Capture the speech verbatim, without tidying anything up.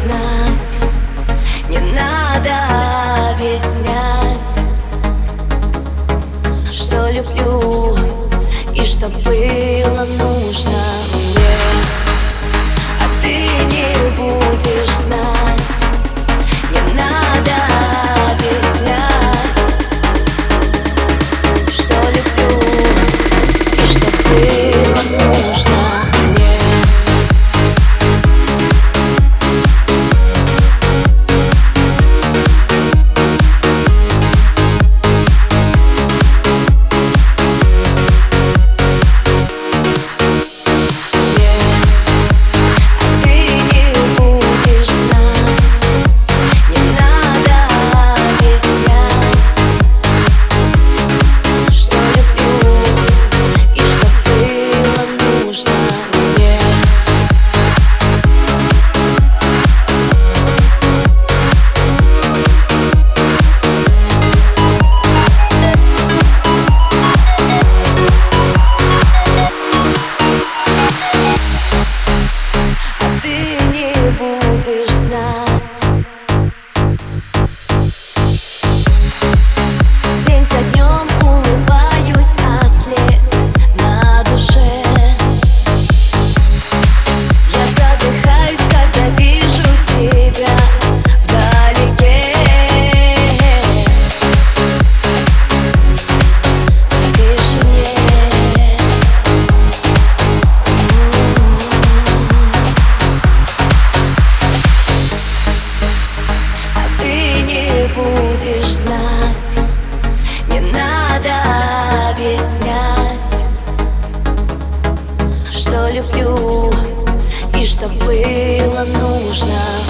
знать, не надо объяснять, что люблю и что было нужно мне. А ты не будешь знать, не надо объяснять, что люблю и что было нужно мне. Будешь знать, день за днем улыбаюсь, а след на душе. Я задыхаюсь, когда вижу тебя вдалеке. В тишине будешь знать, не надо объяснять, что люблю и что было нужно.